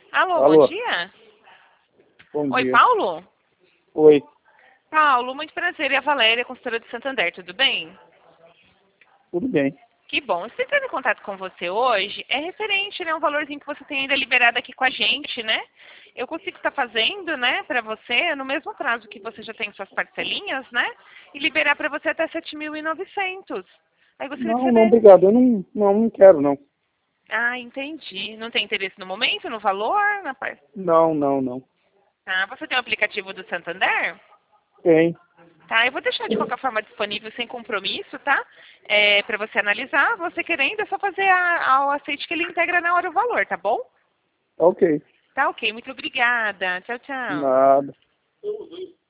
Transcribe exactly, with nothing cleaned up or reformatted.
Alô, bom Alô, dia. bom Oi, dia. Paulo? Oi, Paulo, muito prazer. É a Valéria, consultora do Santander, tudo bem? tudo bem? Que bom. Estou entrando em contato com você hoje. É referente, né, um valorzinho que você tem ainda liberado aqui com a gente, né? Eu consigo estar fazendo, né, para você, no mesmo prazo que você já tem suas parcelinhas, né? E liberar para você até sete mil e novecentos. Aí gostaria de Não, não, saber. obrigado. Eu não, não, não quero, não. Ah, entendi. Não tem interesse no momento, no valor? Na par... Não, não, não. Ah, você tem o aplicativo do Santander? Tem. Tá, eu vou deixar de qualquer forma disponível sem compromisso, tá? É, para você analisar, você querendo, é só fazer a, a- o aceite que ele integra na hora o valor, tá bom? Ok. Tá ok, muito obrigada. Tchau, tchau. Nada.